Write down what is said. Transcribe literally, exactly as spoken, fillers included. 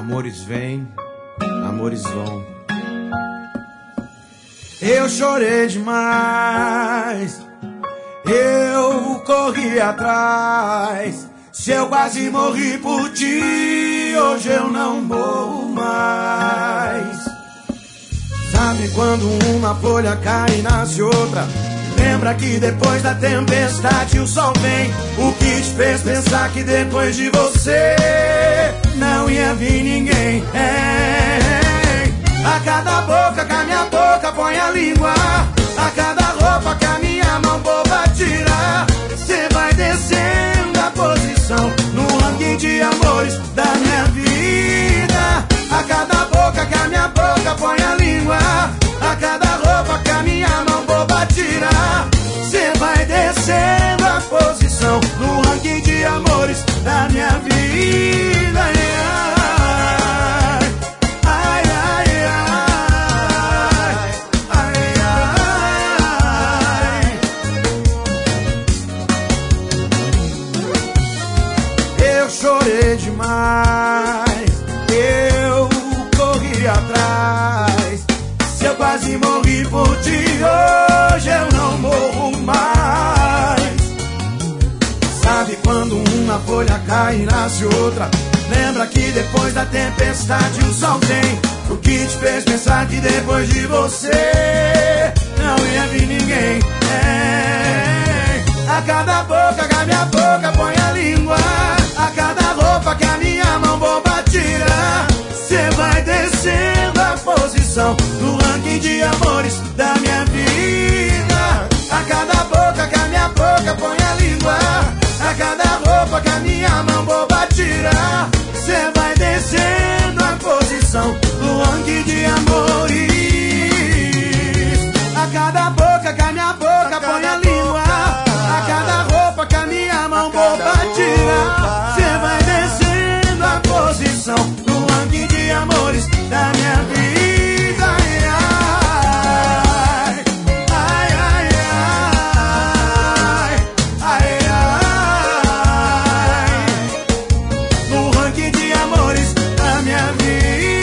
Amores vêm, amores vão. Eu chorei demais, eu corri atrás. Se eu quase morri por ti, hoje eu não morro mais. Sabe quando uma folha cai e nasce outra? Lembra que depois da tempestade o sol vem. O que te fez pensar que depois de você não ia vir ninguém? É. A cada boca que a minha boca põe a língua, a cada roupa que a minha mão boba tira, cê vai descendo a posição no ranking de amores da minha vida. A cada boca que a minha boca põe a língua, a cada roupa que a minha mão boba tira, cê vai descendo a posição no ranking de amores da minha vida. Ai, ai, ai, ai, ai, ai. Eu chorei demais, eu corri atrás. Se eu quase morri por ti, hoje eu não morro mais. Sabe quando uma folha cai e nasce outra? Lembra que depois da tempestade o sol vem. O que te fez pensar que depois de você não ia vir ninguém? É. A cada boca que a minha boca põe a língua, a cada roupa que a minha mão boba tira, cê vai descendo a posição no ranking de amores da minha vida. A cada boca que a minha boca põe a língua, a cada roupa que a minha mão boba tira, cê vai descendo a posição no ranking de amores. A cada boca que a minha boca põe a língua, a cada roupa que a minha mão boba tira, cê vai descendo a posição no ranking de amores da minha vida. No ranking de amores da minha vida.